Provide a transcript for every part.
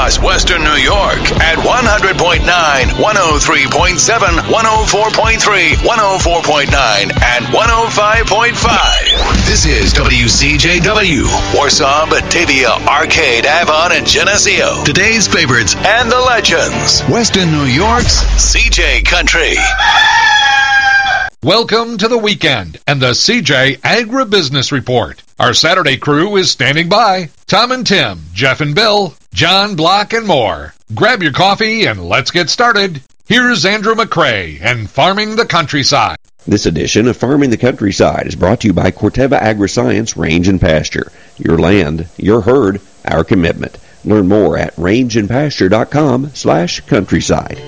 across Western New York at 100.9, 103.7, 104.3, 104.9, and 105.5. This is WCJW, Warsaw, Batavia, Arcade, Avon, and Geneseo. Today's favorites and the legends. Western New York's CJ Country. Welcome to the weekend and the CJ Agribusiness Report. Our Saturday crew is standing by. Tom and Tim, Jeff and Bill, John, Block, and more. Grab your coffee and let's get started. Here's Andrew McCrae and Farming the Countryside. This edition of Farming the Countryside is brought to you by Corteva Agriscience Range and Pasture. Your land, your herd, our commitment. Learn more at rangeandpasture.com/countryside.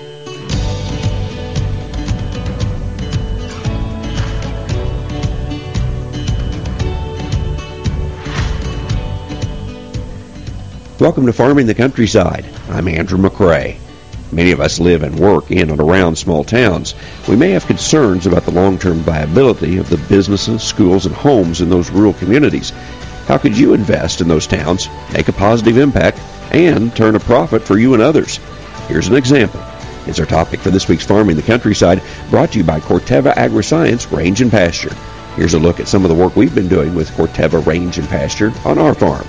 Welcome to Farming the Countryside. I'm Andrew McCrae. Many of us live and work in and around small towns. We may have concerns about the long-term viability of the businesses, schools, and homes in those rural communities. How could you invest in those towns, make a positive impact, and turn a profit for you and others? Here's an example. It's our topic for this week's Farming the Countryside, brought to you by Corteva Agriscience Range and Pasture. Here's a look at some of the work we've been doing with Corteva Range and Pasture on our farm.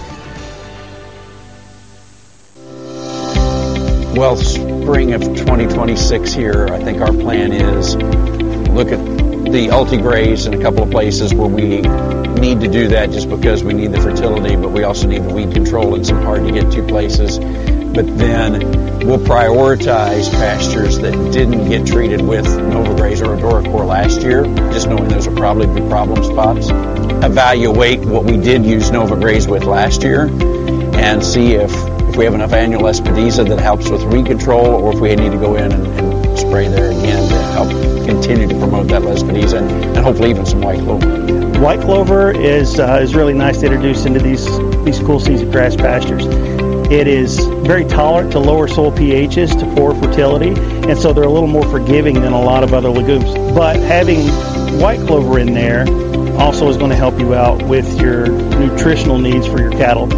Well, spring of 2026 here, I think our plan is look at the Ultigraze in a couple of places where we need to do that just because we need the fertility, but we also need the weed control in some hard-to-get-to places. But then we'll prioritize pastures that didn't get treated with NovaGraze or Adoricor last year, just knowing those will probably be problem spots. Evaluate what we did use NovaGraze with last year and see if we have enough annual Espadiza that helps with weed control, or if we need to go in and spray there again to help continue to promote that Espadiza and hopefully even some white clover. White clover is really nice to introduce into these cool season grass pastures. It is very tolerant to lower soil pHs, to poor fertility, and so they're a little more forgiving than a lot of other legumes. But having white clover in there also is going to help you out with your nutritional needs for your cattle.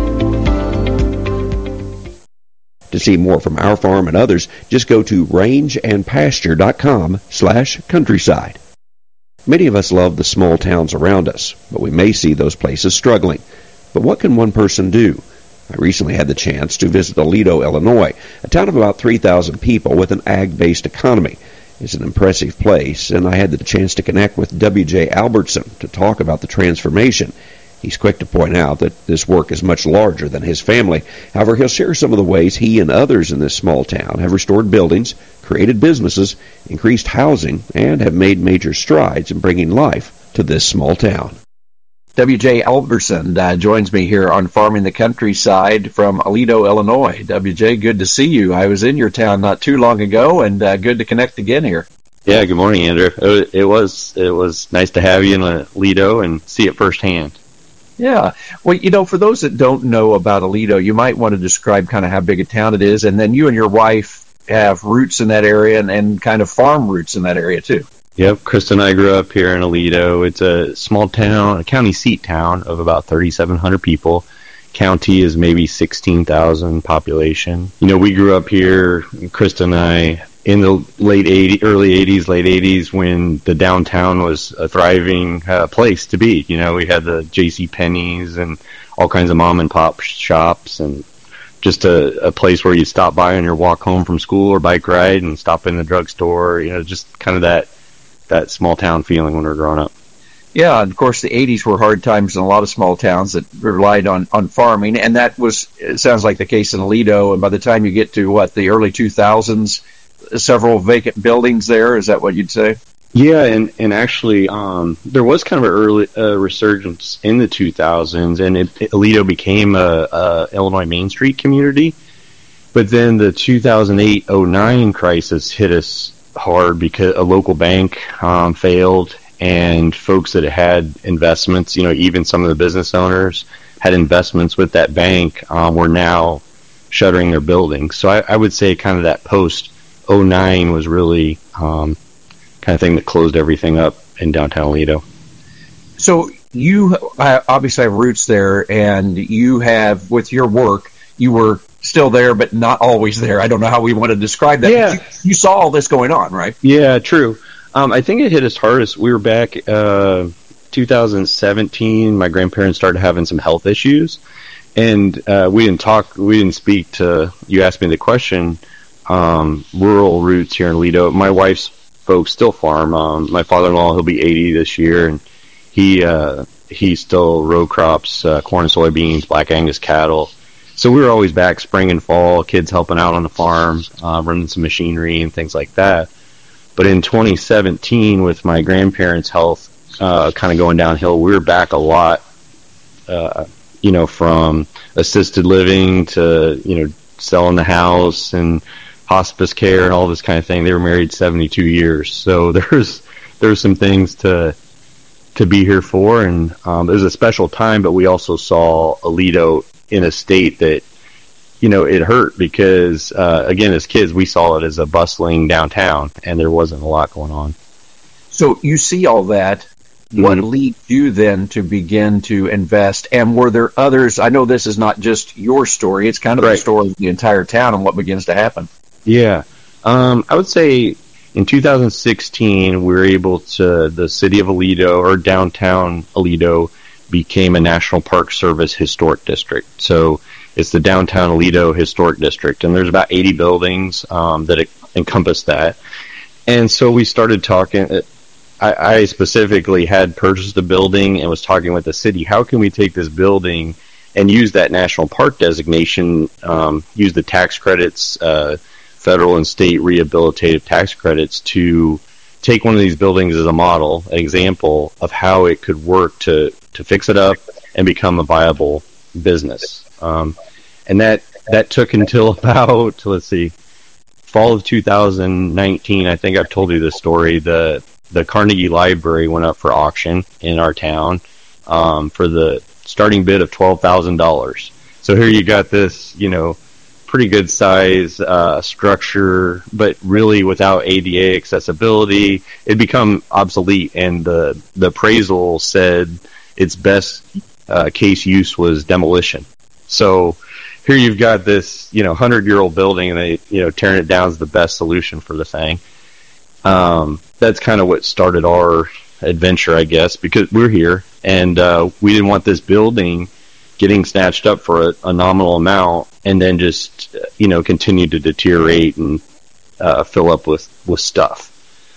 To see more from our farm and others, just go to rangeandpasture.com/countryside. Many of us love the small towns around us, but we may see those places struggling. But what can one person do? I recently had the chance to visit Aledo, Illinois, a town of about 3,000 people with an ag-based economy. It's an impressive place, and I had the chance to connect with W.J. Albertson to talk about the transformation. He's quick to point out that this work is much larger than his family. However, he'll share some of the ways he and others in this small town have restored buildings, created businesses, increased housing, and have made major strides in bringing life to this small town. W.J. Albertson joins me here on Farming the Countryside from Aledo, Illinois. W.J., good to see you. I was in your town not too long ago, and good to connect again here. Yeah, good morning, Andrew. It was nice to have you in Aledo and see it firsthand. Yeah. Well, for those that don't know about Aledo, you might want to describe kind of how big a town it is, and then you and your wife have roots in that area and kind of farm roots in that area, too. Yep, Krista and I grew up here in Aledo. It's a small town, a county seat town of about 3,700 people. County is maybe 16,000 population. We grew up here, Krista and I, in the early 80s, late 80s, when the downtown was a thriving place to be. We had the J.C. Penney's and all kinds of mom and pop shops, and just a place where you stop by on your walk home from school or bike ride and stop in the drugstore. Just kind of that small town feeling when we were growing up. Yeah, and of course the 80s were hard times in a lot of small towns that relied on farming, and it sounds like the case in Aledo. And by the time you get to the early 2000s, several vacant buildings there. Is that what you'd say? Yeah, and actually, there was kind of an early resurgence in the 2000s, and Aledo became a Illinois Main Street community. But then the 2008-09 crisis hit us hard because a local bank failed, and folks that had investments, even some of the business owners had investments with that bank, were now shuttering their buildings. So I would say kind of that post-09 was really kind of thing that closed everything up in downtown Aledo. So you obviously have roots there, and you have, with your work, you were still there, but not always there. I don't know how we want to describe that. Yeah. You saw all this going on, right? Yeah, true. I think it hit us hardest. We were back 2017. My grandparents started having some health issues, and we didn't speak to, you asked me the question, rural roots here in Lido. My wife's folks still farm. My father-in-law, he'll be 80 this year, and he still row crops, corn and soybeans, Black Angus cattle. So we were always back spring and fall, kids helping out on the farm, running some machinery and things like that. But in 2017, with my grandparents' health kind of going downhill, we were back a lot, from assisted living to, selling the house and hospice care and all this kind of thing. They were married 72 years. So there's some things to be here for. And it was a special time, but we also saw Aledo in a state that, it hurt because, again, as kids, we saw it as a bustling downtown, and there wasn't a lot going on. So you see all that. What leads you then to begin to invest? And were there others? I know this is not just your story. It's kind of the story of the entire town and what begins to happen. Yeah. I would say in 2016, we were able to, the city of Aledo, or downtown Aledo, became a National Park Service historic district. So it's the downtown Aledo historic district, and there's about 80 buildings that encompass that. And so we started talking. I specifically had purchased a building and was talking with the city. How can we take this building and use that national park designation, use the tax credits, federal and state rehabilitative tax credits, to take one of these buildings as a model, an example of how it could work to fix it up and become a viable business. And that took until about, fall of 2019. I think I've told you this story. The Carnegie Library went up for auction in our town for the starting bid of $12,000. So here you got this, pretty good size structure, but really without ADA accessibility. It become obsolete, and the appraisal said its best case use was demolition. So here you've got this 100-year-old building, and they tearing it down is the best solution for the thing. That's kind of what started our adventure, I guess, because we're here, and we didn't want this building getting snatched up for a nominal amount and then just continue to deteriorate and fill up with stuff.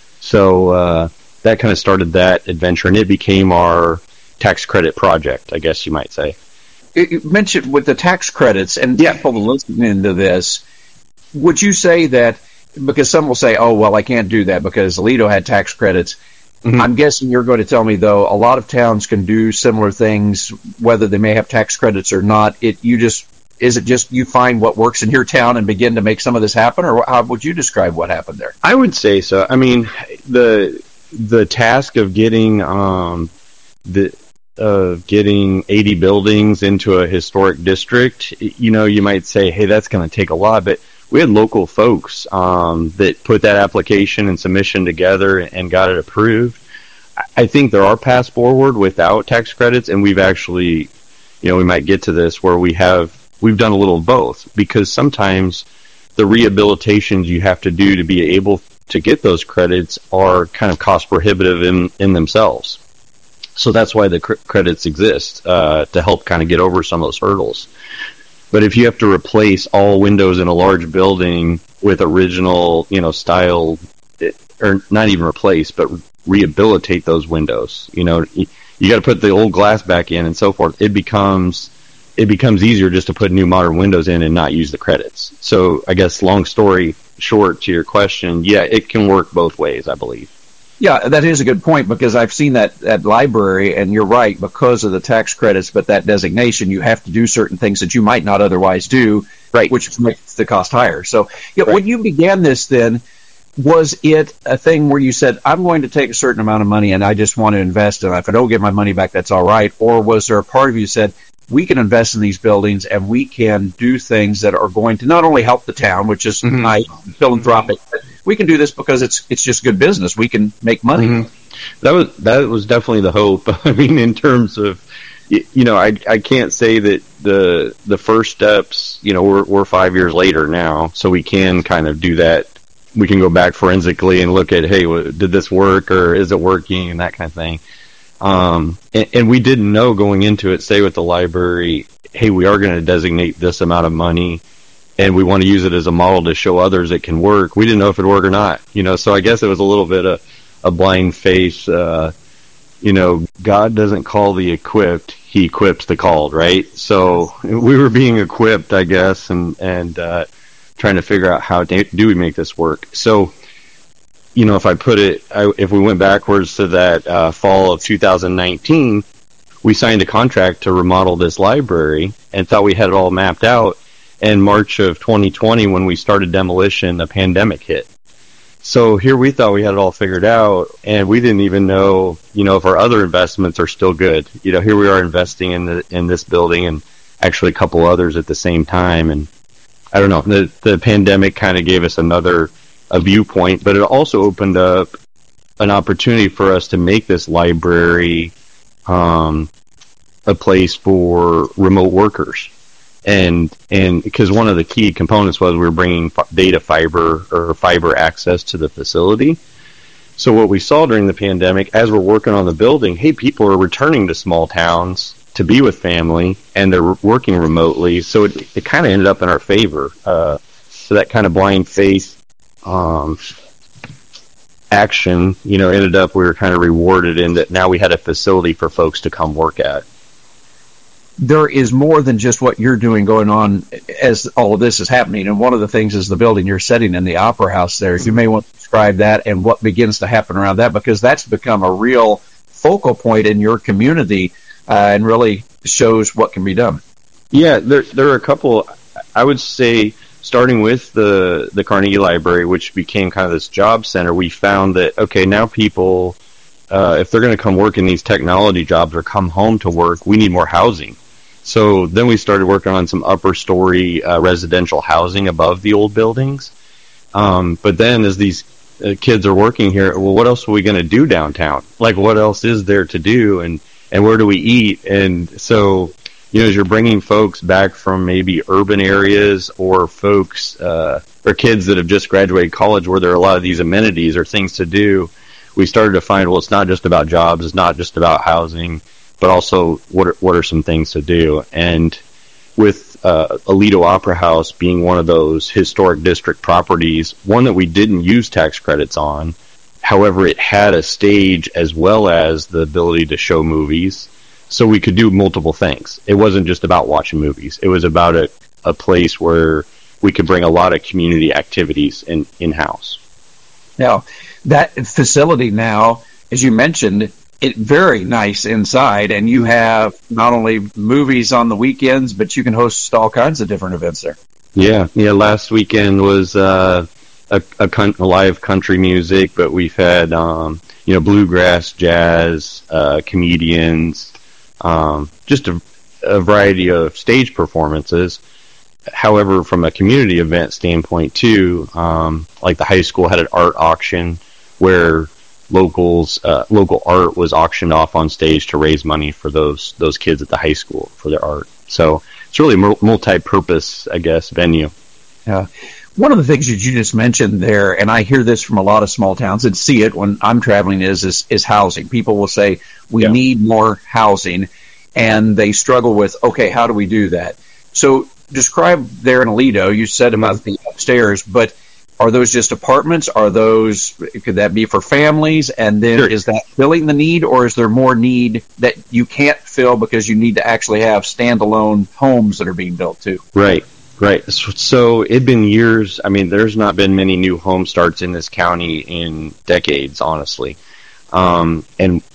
So that kind of started that adventure, and it became our tax credit project, I guess you might say. You mentioned with the tax credits, and people listening into this, would you say that, because some will say, oh, well, I can't do that because Aledo had tax credits. Mm-hmm. I'm guessing you're going to tell me, though, a lot of towns can do similar things, whether they may have tax credits or not. Is it just you find what works in your town and begin to make some of this happen, or how would you describe what happened there? I would say so. I mean, the task of getting getting 80 buildings into a historic district, you might say, hey, that's going to take a lot, but we had local folks that put that application and submission together and got it approved. I think there are paths forward without tax credits, and we've actually, we might get to this where we've done a little of both, because sometimes the rehabilitations you have to do to be able to get those credits are kind of cost prohibitive in themselves. So that's why the credits exist, to help kind of get over some of those hurdles. But if you have to replace all windows in a large building with original, style, or not even replace, but rehabilitate those windows, you got to put the old glass back in and so forth. It becomes easier just to put new modern windows in and not use the credits. So I guess long story short to your question, it can work both ways, I believe. Yeah, that is a good point, because I've seen that library, and you're right, because of the tax credits, but that designation, you have to do certain things that you might not otherwise do, right, which makes the cost higher. So when you began this then, was it a thing where you said, I'm going to take a certain amount of money and I just want to invest, and if I don't get my money back, that's all right? Or was there a part of you said, we can invest in these buildings and we can do things that are going to not only help the town, which is nice, philanthropic, but we can do this because it's just good business. We can make money. Mm-hmm. That was definitely the hope. I mean, in terms of, I can't say that the first steps, we're 5 years later now, so we can kind of do that. We can go back forensically and look at, hey, did this work or is it working, and that kind of thing. And we didn't know going into it, say with the library, hey, we are going to designate this amount of money and we want to use it as a model to show others it can work. We didn't know if it would work or not, so I guess it was a little bit of a blind faith. God doesn't call the equipped, he equips the called, right? So we were being equipped, I guess, and trying to figure out how do we make this work. So, if we went backwards to that fall of 2019, we signed a contract to remodel this library and thought we had it all mapped out. And March of 2020, when we started demolition, the pandemic hit. So here we thought we had it all figured out, and we didn't even know, if our other investments are still good. Here we are investing in this building and actually a couple others at the same time. And I don't know, the pandemic kind of gave us a viewpoint, but it also opened up an opportunity for us to make this library a place for remote workers. And because one of the key components was we were bringing data fiber or fiber access to the facility. So what we saw during the pandemic, as we're working on the building, hey, people are returning to small towns to be with family, and they're working remotely. So it kind of ended up in our favor. So that kind of blind faith action, ended up we were kind of rewarded in that now we had a facility for folks to come work at. There is more than just what you're doing going on as all of this is happening. And one of the things is the building you're setting in the Opera House there. You may want to describe that and what begins to happen around that, because that's become a real focal point in your community and really shows what can be done. Yeah, there are a couple, I would say, starting with the Carnegie Library, which became kind of this job center. We found that, okay, now people, if they're going to come work in these technology jobs or come home to work, we need more housing. So then we started working on some upper story residential housing above the old buildings. But then as these kids are working here, well, what else are we going to do downtown? Like, what else is there to do, and where do we eat? And so, as you're bringing folks back from maybe urban areas or folks or kids that have just graduated college where there are a lot of these amenities or things to do, we started to find, well, it's not just about jobs, it's not just about housing, but also what are some things to do. And with Aledo Opera House being one of those historic district properties, one that we didn't use tax credits on, however, it had a stage as well as the ability to show movies, so we could do multiple things. It wasn't just about watching movies. It was about a place where we could bring a lot of community activities in-house. Now, that facility now, as you mentioned, it's very nice inside, and you have not only movies on the weekends, but you can host all kinds of different events there. Yeah. Last weekend was a live country music, but we've had bluegrass, jazz, comedians, just a variety of stage performances. However, from a community event standpoint too, like the high school had an art auction where local art was auctioned off on stage to raise money for those kids at the high school for their art. So it's really a multi-purpose, I guess, venue. Yeah. One of the things that you just mentioned there, and I hear this from a lot of small towns and see it when I'm traveling, is housing. People will say, we need more housing, and they struggle with, okay, how do we do that? So describe there in Aledo, you said about the upstairs, but are those just apartments? Could that be for families? And then Is that filling the need, or is there more need that you can't fill because you need to actually have standalone homes that are being built too? Right. So it'd been years. I mean, there's not been many new home starts in this county in decades, honestly. And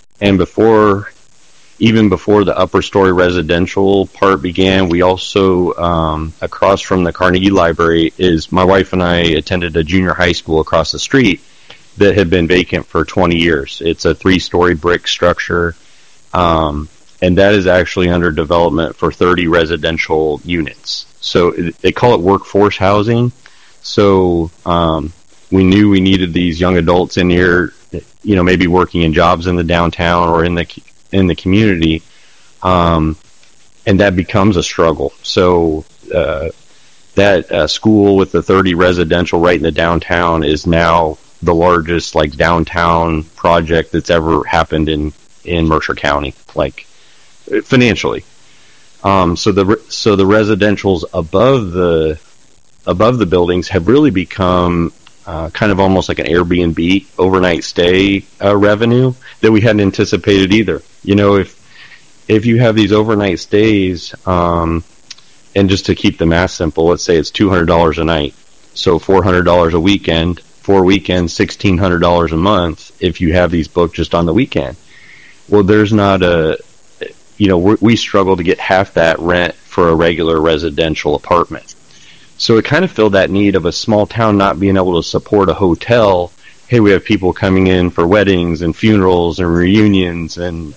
even before the upper story residential part began, we also, across from the Carnegie Library, my wife and I attended a junior high school across the street that had been vacant for 20 years. It's a 3-story brick structure, and that is actually under development for 30 residential units. So they call it workforce housing. So we knew we needed these young adults in here, maybe working in jobs in the downtown or in the community. And and that becomes a struggle. So that school with the 30 residential right in the downtown is now the largest like downtown project that's ever happened in Mercer County, like financially. So the residentials above the buildings have really become kind of almost like an Airbnb overnight stay revenue that we hadn't anticipated either. You know, if you have these overnight stays, and just to keep the math simple, let's say it's $200 a night, so $400 a weekend, 4 weekends, $1,600 a month if you have these booked just on the weekend. Well, there's not we struggle to get half that rent for a regular residential apartment. So it kind of filled that need of a small town not being able to support a hotel. Hey, we have people coming in for weddings and funerals and reunions and,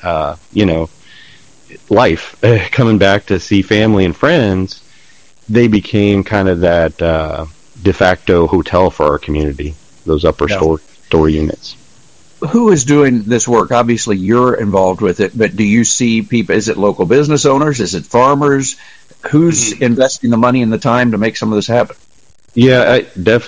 life, coming back to see family and friends. They became kind of that de facto hotel for our community, those upper story units. Who is doing this work? Obviously, you're involved with it, but do you see people? Is it local business owners? Is it farmers? Who's investing the money and the time to make some of this happen? Yeah,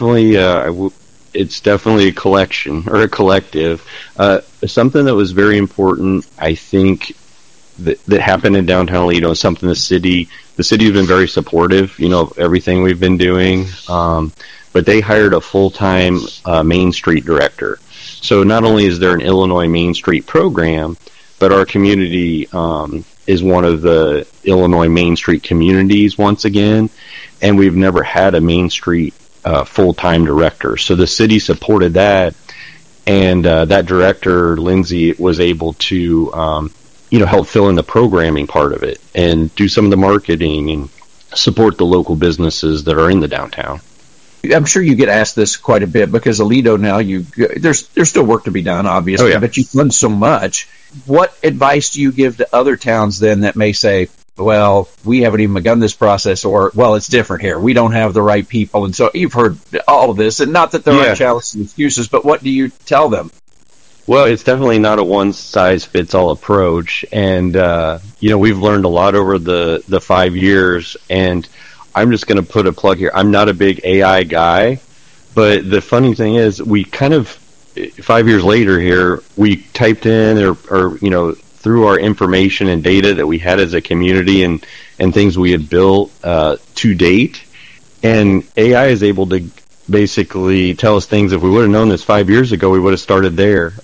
it's definitely a collection or a collective. Something that was very important, I think, that happened in downtown Aledo, is something the city has been very supportive, of everything we've been doing. But they hired a full-time Main Street director. So not only is there an Illinois Main Street program, but our community is one of the Illinois Main Street communities once again, and we've never had a Main Street full-time director. So the city supported that, and that director, Lindsay, was able to help fill in the programming part of it and do some of the marketing and support the local businesses that are in the downtown. I'm sure you get asked this quite a bit because Aledo now, there's still work to be done, obviously, but you've done so much. What advice do you give to other towns then that may say, well, we haven't even begun this process, or, well, it's different here. We don't have the right people. And so you've heard all of this, and not that there are challenges and excuses, but what do you tell them? Well, it's definitely not a one-size-fits-all approach, and we've learned a lot over the 5 years, and I'm just going to put a plug here. I'm not a big AI guy, but the funny thing is we kind of, 5 years later here, we typed in or through our information and data that we had as a community and things we had built to date, and AI is able to basically tell us things. If we would have known this 5 years ago, we would have started there.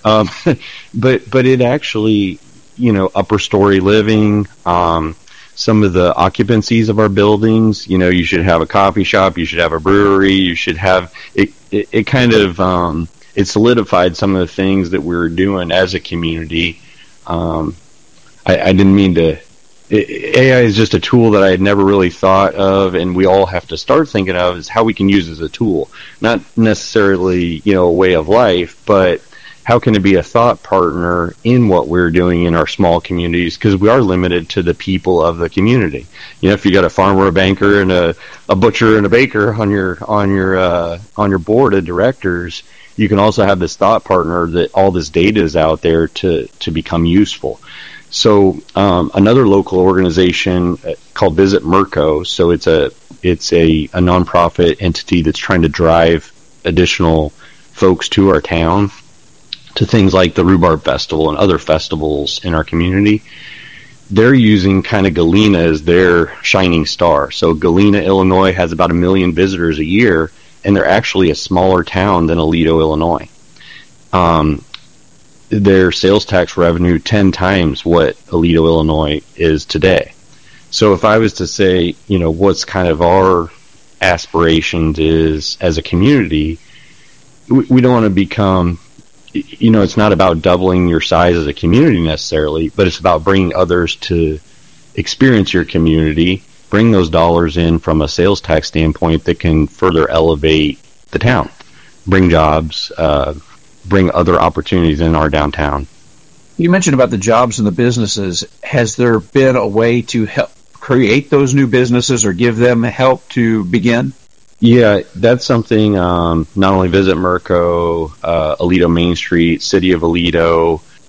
But it actually, upper story living, some of the occupancies of our buildings, you should have a coffee shop, you should have a brewery, you should have it kind of it solidified some of the things that we were doing as a community. I didn't mean to. AI is just a tool that I had never really thought of, and we all have to start thinking of is how we can use it as a tool, not necessarily a way of life, but how can it be a thought partner in what we're doing in our small communities? Because we are limited to the people of the community. If you got a farmer, a banker, and a butcher and a baker on your board of directors, you can also have this thought partner that all this data is out there to become useful. So another local organization called Visit Merco. So it's a nonprofit entity that's trying to drive additional folks to our town, to things like the Rhubarb Festival and other festivals in our community. They're using kind of Galena as their shining star. So Galena, Illinois has about 1 million visitors a year, and they're actually a smaller town than Aledo, Illinois. Their sales tax revenue 10 times what Aledo, Illinois is today. So if I was to say, what's kind of our aspirations is as a community, we don't want to become, it's not about doubling your size as a community necessarily, but it's about bringing others to experience your community, bring those dollars in from a sales tax standpoint that can further elevate the town, bring jobs, bring other opportunities in our downtown. You mentioned about the jobs and the businesses. Has there been a way to help create those new businesses or give them help to begin? Yeah, that's something not only Visit Merco, Aledo Main Street, City of Aledo,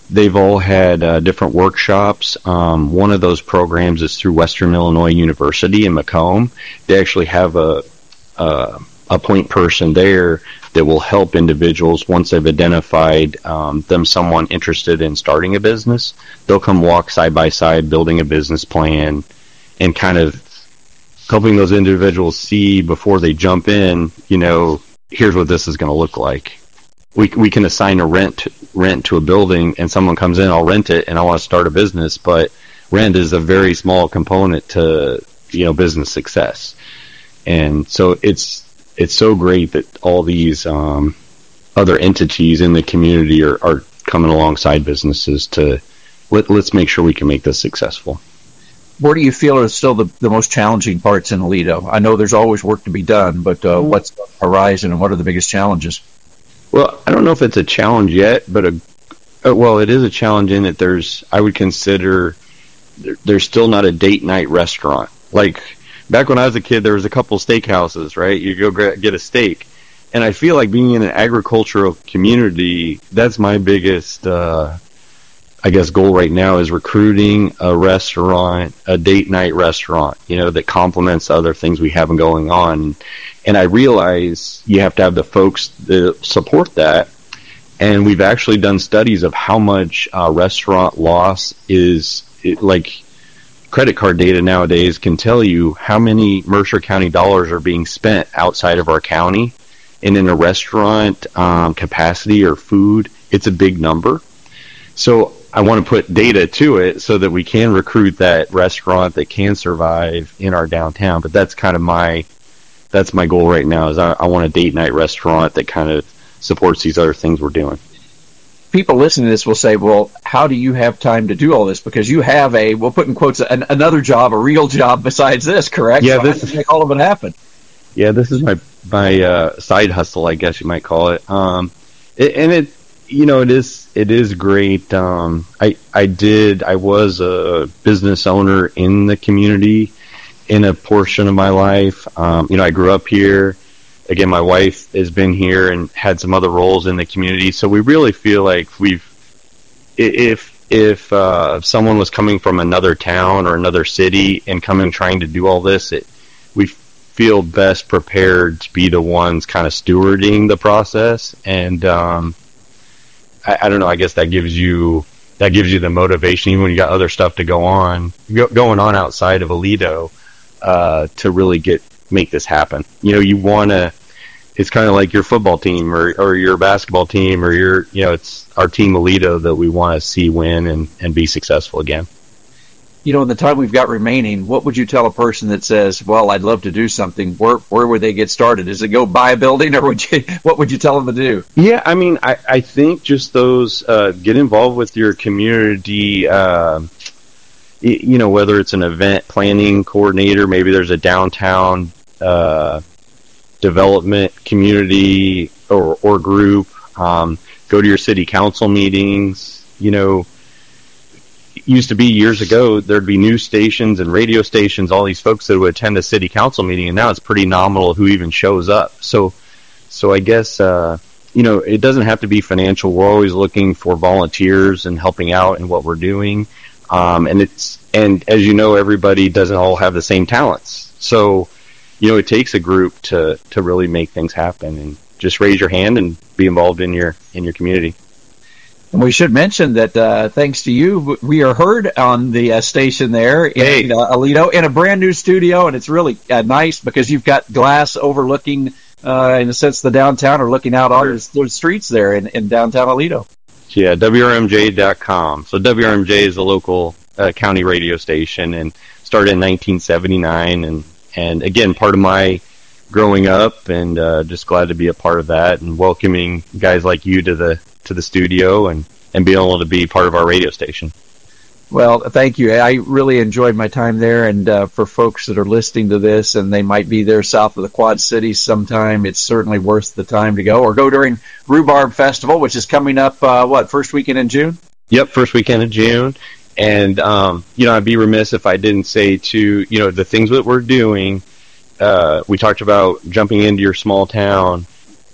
they've all had different workshops. One of those programs is through Western Illinois University in Macomb. They actually have a point person there that will help individuals once they've identified someone interested in starting a business. They'll come walk side by side, building a business plan, and kind of helping those individuals see before they jump in, here's what this is going to look like. We can assign a rent to a building, and someone comes in, I'll rent it, and I want to start a business, but rent is a very small component to business success. And so it's so great that all these other entities in the community are coming alongside businesses to let's make sure we can make this successful. Where do you feel are still the most challenging parts in Aledo? I know there's always work to be done, but what's on the horizon and what are the biggest challenges? Well, I don't know if it's a challenge yet, but it is a challenge in that I would consider there's still not a date night restaurant. Like back when I was a kid, there was a couple steakhouses, right? You go get a steak. And I feel like being in an agricultural community, that's my biggest, goal right now is recruiting a restaurant, a date night restaurant, that complements other things we have going on. And I realize you have to have the folks that support that. And we've actually done studies of how much restaurant loss is, like credit card data nowadays can tell you how many Mercer County dollars are being spent outside of our county. And in a restaurant capacity or food, it's a big number. So I want to put data to it so that we can recruit that restaurant that can survive in our downtown. But that's kind of my goal right now is I want a date night restaurant that kind of supports these other things we're doing. People listening to this will say, well, how do you have time to do all this? Because you have we'll put in quotes, another job, a real job besides this, correct? Yeah, so this is make all of it happen. Yeah, this is my side hustle, I guess you might call it. It is great. I was a business owner in the community in a portion of my life. I grew up here. Again, my wife has been here and had some other roles in the community. So we really feel like if someone was coming from another town or another city and coming trying to do all this, we feel best prepared to be the ones kind of stewarding the process. And I don't know. I guess that gives you the motivation, even when you got other stuff to going on outside of Aledo, to really make this happen. You want to. It's kind of like your football team or your basketball team or it's our team Aledo that we want to see win and be successful again. In the time we've got remaining, what would you tell a person that says, well, I'd love to do something? Where would they get started? Is it go buy a building, or what would you tell them to do? Yeah, I mean, I think just those, get involved with your community, whether it's an event planning coordinator, maybe there's a downtown development community or group, go to your city council meetings. It used to be years ago, there'd be news stations and radio stations, all these folks that would attend a city council meeting, and now it's pretty nominal who even shows up. So I guess, it doesn't have to be financial. We're always looking for volunteers and helping out in what we're doing. And as you know, everybody doesn't all have the same talents. So, it takes a group to really make things happen, and just raise your hand and be involved in your community. And we should mention that thanks to you, we are heard on the station there in Aledo in a brand new studio, and it's really nice because you've got glass overlooking, in a sense, the downtown or looking out on the streets there in downtown Aledo. Yeah, WRMJ.com. So WRMJ is a local county radio station and started in 1979, and again, part of my growing up, and just glad to be a part of that and welcoming guys like you to the studio and being able to be part of our radio station. Well, thank you. I really enjoyed my time there, and for folks that are listening to this and they might be there south of the Quad Cities sometime, it's certainly worth the time to go, or go during Rhubarb Festival, which is coming up, first weekend in June? Yep, first weekend of June. And, I'd be remiss if I didn't say too, the things that we're doing, we talked about jumping into your small town.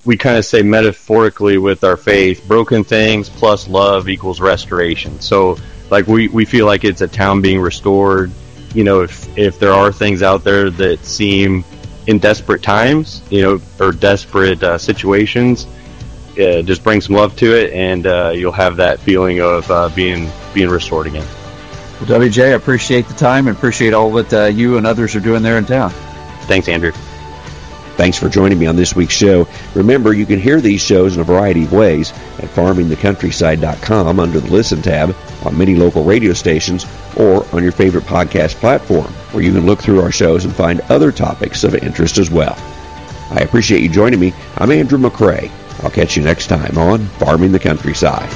we kind of say metaphorically with our faith, broken things plus love equals restoration. So like we feel like it's a town being restored. You know, if there are things out there that seem in desperate times, you know, or desperate situations, just bring some love to it, and you'll have that feeling of being restored again. Well, WJ, I appreciate the time and appreciate all that you and others are doing there in town. Thanks, Andrew. Thanks for joining me on this week's show. Remember, you can hear these shows in a variety of ways at farmingthecountryside.com under the Listen tab, on many local radio stations, or on your favorite podcast platform, where you can look through our shows and find other topics of interest as well. I appreciate you joining me. I'm Andrew McCrae. I'll catch you next time on Farming the Countryside.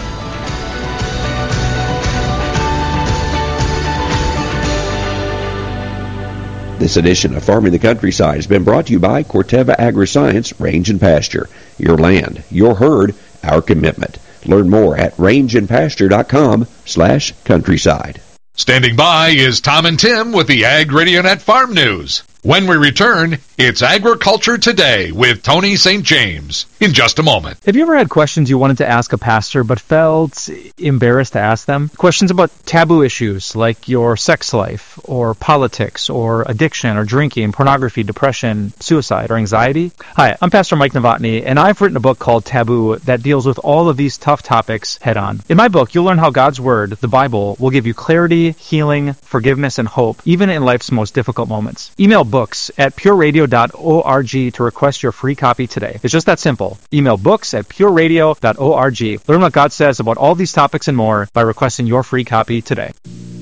This edition of Farming the Countryside has been brought to you by Corteva Agriscience Range and Pasture. Your land, your herd, our commitment. Learn more at rangeandpasture.com/countryside. Standing by is Tom and Tim with the Ag RadioNet Farm News. When we return, it's Agriculture Today with Tony St. James in just a moment. Have you ever had questions you wanted to ask a pastor but felt embarrassed to ask them? Questions about taboo issues like your sex life or politics or addiction or drinking, pornography, depression, suicide, or anxiety? Hi, I'm Pastor Mike Novotny, and I've written a book called Taboo that deals with all of these tough topics head on. In my book, you'll learn how God's Word, the Bible, will give you clarity, healing, forgiveness, and hope, even in life's most difficult moments. Email books at pureradio.org to request your free copy today. It's just that simple. Email books at pureradio.org. Learn what God says about all these topics and more by requesting your free copy today.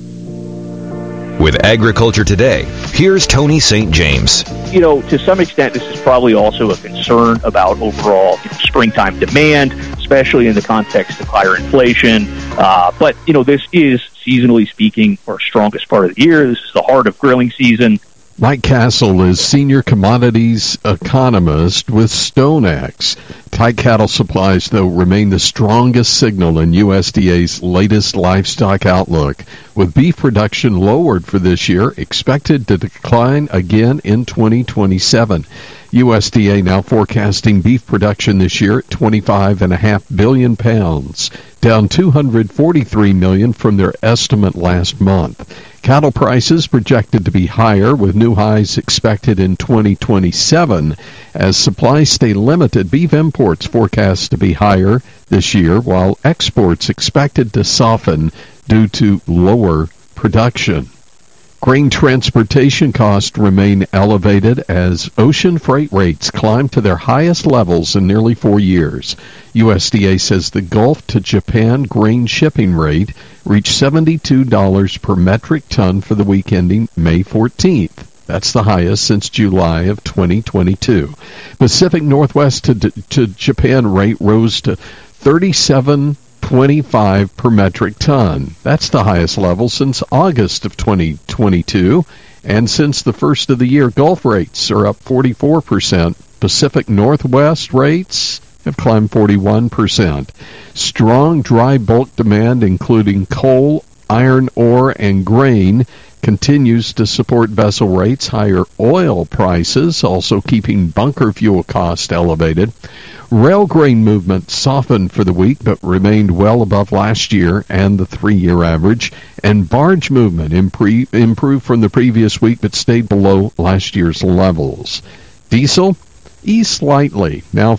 With Agriculture Today, here's Tony St. James. You know, to some extent, this is probably also a concern about overall springtime demand, especially in the context of higher inflation. But, you know, this is, seasonally speaking, our strongest part of the year. This is the heart of grilling season. Mike Castle is senior commodities economist with StoneX. Tight cattle supplies, though, remain the strongest signal in USDA's latest livestock outlook, with beef production lowered for this year, expected to decline again in 2027. USDA now forecasting beef production this year at 25.5 billion pounds, down 243 million from their estimate last month. Cattle prices projected to be higher, with new highs expected in 2027. As supplies stay limited, beef imports forecast to be higher this year, while exports expected to soften due to lower production. Grain transportation costs remain elevated as ocean freight rates climb to their highest levels in nearly 4 years. USDA says the Gulf to Japan grain shipping rate reached $72 per metric ton for the week ending May 14th. That's the highest since July of 2022. Pacific Northwest to Japan rate rose to $37.25 per metric ton. That's the highest level since August of 2022. And since the first of the year, Gulf rates are up 44%. Pacific Northwest rates have climbed 41%. Strong dry bulk demand, including coal, iron ore, and grain, continues to support vessel rates. Higher oil prices also keeping bunker fuel costs elevated. Rail grain movement softened for the week but remained well above last year and the 3-year average. And barge movement improved from the previous week but stayed below last year's levels. Diesel eased slightly, now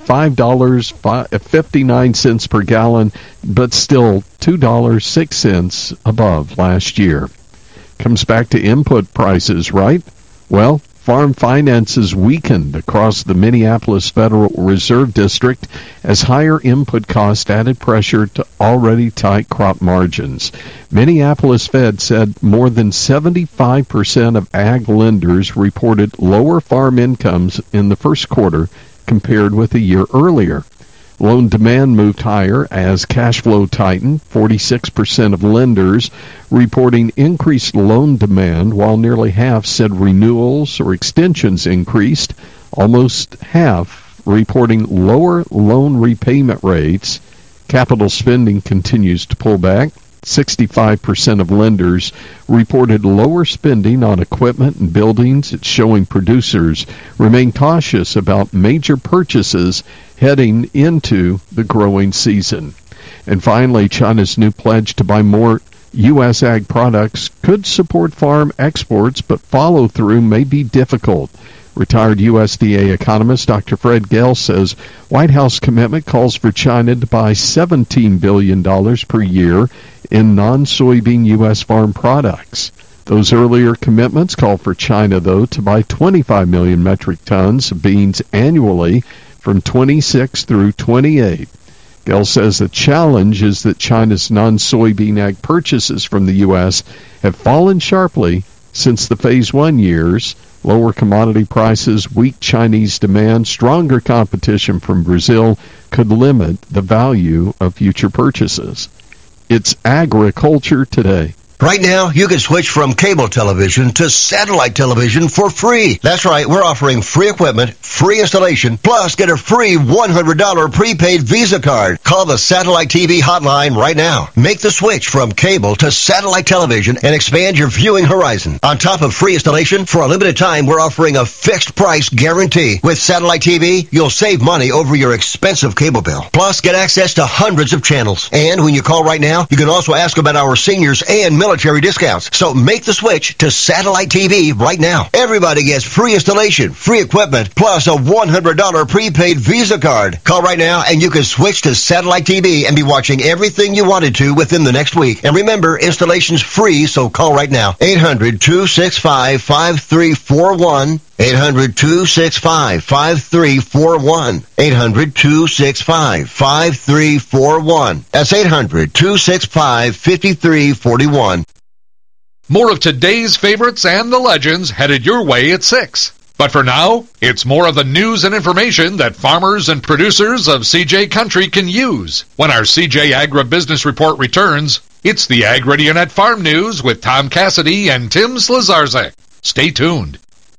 $5.59 per gallon, but still $2.06 above last year. Comes back to input prices, right? Well, farm finances weakened across the Minneapolis Federal Reserve District as higher input costs added pressure to already tight crop margins. Minneapolis Fed said more than 75% of ag lenders reported lower farm incomes in the first quarter compared with a year earlier. Loan demand moved higher as cash flow tightened, 46% of lenders reporting increased loan demand, while nearly half said renewals or extensions increased, almost half reporting lower loan repayment rates. Capital spending continues to pull back. 65% of lenders reported lower spending on equipment and buildings. It's showing producers remain cautious about major purchases heading into the growing season. And finally, China's new pledge to buy more U.S. ag products could support farm exports, but follow-through may be difficult. Retired USDA economist Dr. Fred Gell says White House commitment calls for China to buy $17 billion per year in non-soybean U.S. farm products. Those earlier commitments call for China, though, to buy 25 million metric tons of beans annually from 26 through 28. Gell says the challenge is that China's non-soybean ag purchases from the U.S. have fallen sharply since the Phase 1 years. Lower commodity prices, weak Chinese demand, stronger competition from Brazil could limit the value of future purchases. It's Agriculture Today. Right now, you can switch from cable television to satellite television for free. That's right, we're offering free equipment, free installation, plus get a free $100 prepaid Visa card. Call the Satellite TV hotline right now. Make the switch from cable to satellite television and expand your viewing horizon. On top of free installation, for a limited time, we're offering a fixed price guarantee. With Satellite TV, you'll save money over your expensive cable bill. Plus, get access to hundreds of channels. And when you call right now, you can also ask about our seniors and military discounts. So make the switch to Satellite TV right now. Everybody gets free installation, free equipment, plus a $100 prepaid Visa card. Call right now and you can switch to Satellite TV and be watching everything you wanted to within the next week. And remember, installation's free, so call right now. 800-265-5341. 800-265-5341. 800-265-5341. That's 800-265-5341. More of today's favorites and the legends headed your way at 6. But for now, it's more of the news and information that farmers and producers of CJ Country can use. When our CJ Agribusiness Report returns, it's the Ag Radionet Farm News with Tom Cassidy and Tim Slazarczyk. Stay tuned.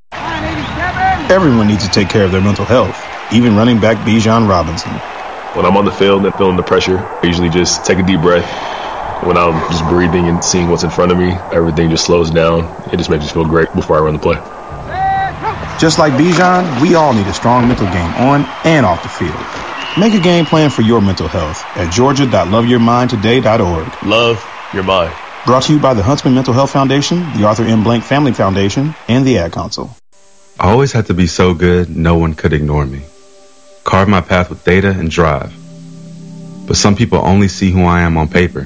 Everyone needs to take care of their mental health, even running back Bijan Robinson. When I'm on the field and feeling the pressure, I usually just take a deep breath. When I'm just breathing and seeing what's in front of me, everything just slows down. It just makes me feel great before I run the play. Just like Bijan, we all need a strong mental game on and off the field. Make a game plan for your mental health at georgia.loveyourmindtoday.org. Love your mind. Brought to you by the Huntsman Mental Health Foundation, the Arthur M. Blank Family Foundation, and the Ad Council. I always had to be so good, no one could ignore me. Carve my path with data and drive. But some people only see who I am on paper.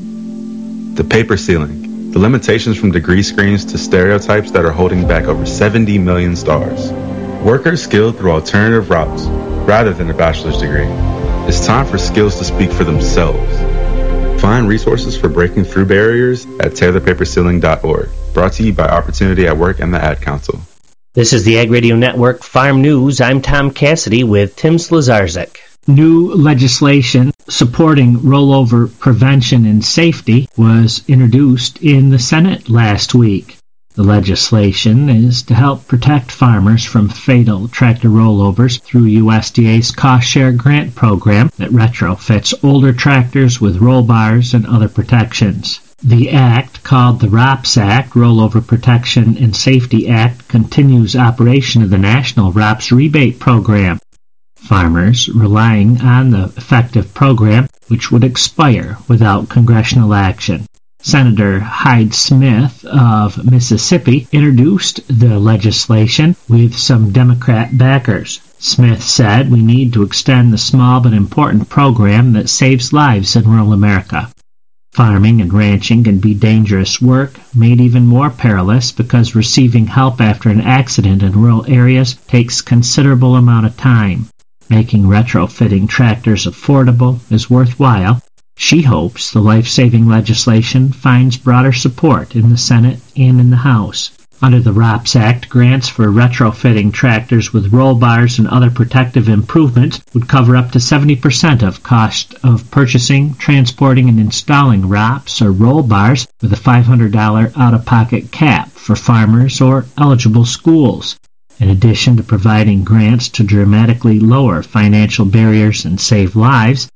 The paper ceiling, the limitations from degree screens to stereotypes that are holding back over 70 million stars. Workers skilled through alternative routes, rather than a bachelor's degree. It's time for skills to speak for themselves. Find resources for breaking through barriers at tearthepaperceiling.org. Brought to you by Opportunity at Work and the Ad Council. This is the Ag Radio Network Farm News. I'm Tom Cassidy with Tim Slazarczyk. New legislation supporting rollover prevention and safety was introduced in the Senate last week. The legislation is to help protect farmers from fatal tractor rollovers through USDA's Cost Share Grant program that retrofits older tractors with roll bars and other protections. The act, called the ROPS Act, Rollover Protection and Safety Act, continues operation of the National ROPS Rebate Program. Farmers relying on the effective program, which would expire without congressional action. Senator Hyde Smith of Mississippi introduced the legislation with some Democrat backers. Smith said we need to extend the small but important program that saves lives in rural America. Farming and ranching can be dangerous work, made even more perilous because receiving help after an accident in rural areas takes considerable amount of time. Making retrofitting tractors affordable is worthwhile. She hopes the life-saving legislation finds broader support in the Senate and in the House. Under the ROPS Act, grants for retrofitting tractors with roll bars and other protective improvements would cover up to 70% of cost of purchasing, transporting, and installing ROPS or roll bars with a $500 out-of-pocket cap for farmers or eligible schools. In addition to providing grants to dramatically lower financial barriers and save lives,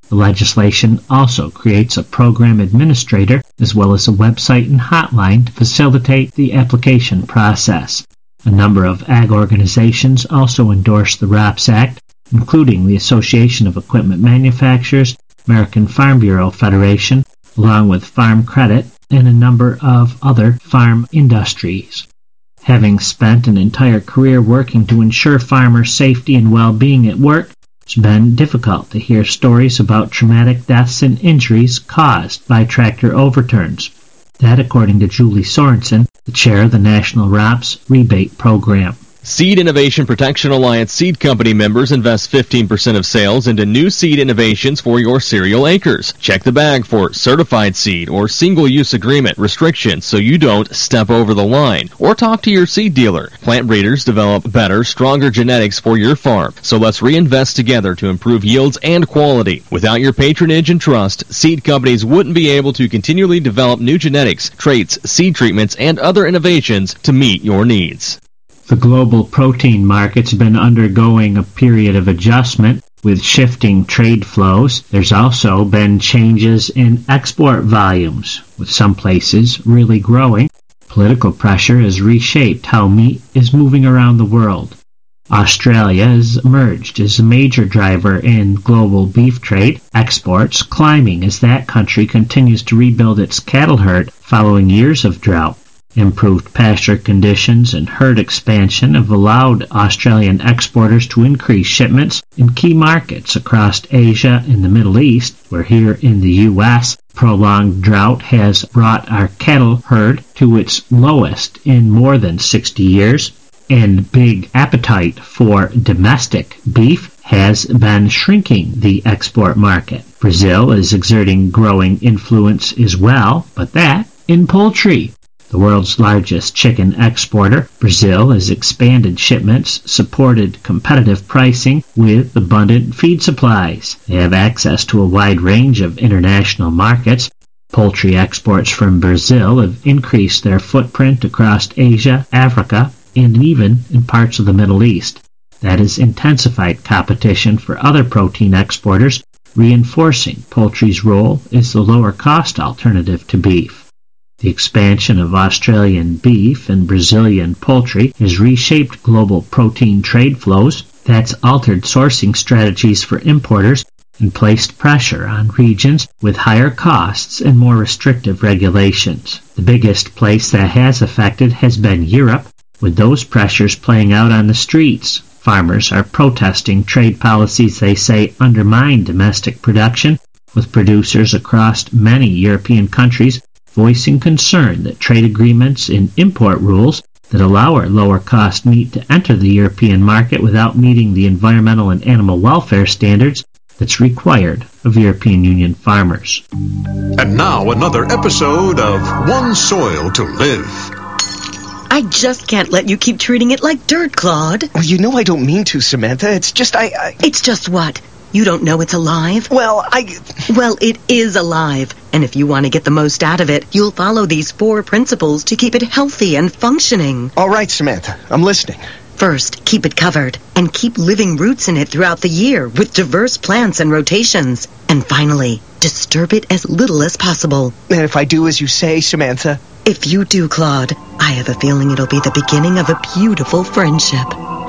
The legislation also creates a program administrator as well as a website and hotline to facilitate the application process. A number of ag organizations also endorsed the ROPS Act, including the Association of Equipment Manufacturers, American Farm Bureau Federation, along with Farm Credit, and a number of other farm industries. Having spent an entire career working to ensure farmers' safety and well-being at work, it's been difficult to hear stories about traumatic deaths and injuries caused by tractor overturns. That, according to Julie Sorensen, the chair of the National ROPS Rebate Program. Seed Innovation Protection Alliance seed company members invest 15% of sales into new seed innovations for your cereal acres. Check the bag for certified seed or single-use agreement restrictions so you don't step over the line. Or talk to your seed dealer. Plant breeders develop better, stronger genetics for your farm. So let's reinvest together to improve yields and quality. Without your patronage and trust, seed companies wouldn't be able to continually develop new genetics, traits, seed treatments, and other innovations to meet your needs. The global protein market's been undergoing a period of adjustment with shifting trade flows. There's also been changes in export volumes, with some places really growing. Political pressure has reshaped how meat is moving around the world. Australia has emerged as a major driver in global beef trade, exports climbing as that country continues to rebuild its cattle herd following years of drought. Improved pasture conditions and herd expansion have allowed Australian exporters to increase shipments in key markets across Asia and the Middle East, where here in the U.S., prolonged drought has brought our cattle herd to its lowest in more than 60 years, and big appetite for domestic beef has been shrinking the export market. Brazil is exerting growing influence as well, but that in poultry. The world's largest chicken exporter, Brazil has expanded shipments, supported competitive pricing with abundant feed supplies. They have access to a wide range of international markets. Poultry exports from Brazil have increased their footprint across Asia, Africa, and even in parts of the Middle East. That has intensified competition for other protein exporters, reinforcing poultry's role as the lower-cost alternative to beef. The expansion of Australian beef and Brazilian poultry has reshaped global protein trade flows. That's altered sourcing strategies for importers and placed pressure on regions with higher costs and more restrictive regulations. The biggest place that has affected has been Europe, with those pressures playing out on the streets. Farmers are protesting trade policies they say undermine domestic production, with producers across many European countries voicing concern that trade agreements and import rules that allow our lower-cost meat to enter the European market without meeting the environmental and animal welfare standards that's required of European Union farmers. And now another episode of One Soil to Live. I just can't let you keep treating it like dirt, Claude. Well, you know I don't mean to, Samantha. It's just It's just what? You don't know it's alive? Well, it is alive. And if you want to get the most out of it, you'll follow these 4 principles to keep it healthy and functioning. All right, Samantha. I'm listening. First, keep it covered. And keep living roots in it throughout the year with diverse plants and rotations. And finally, disturb it as little as possible. And if I do as you say, Samantha? If you do, Claude, I have a feeling it'll be the beginning of a beautiful friendship.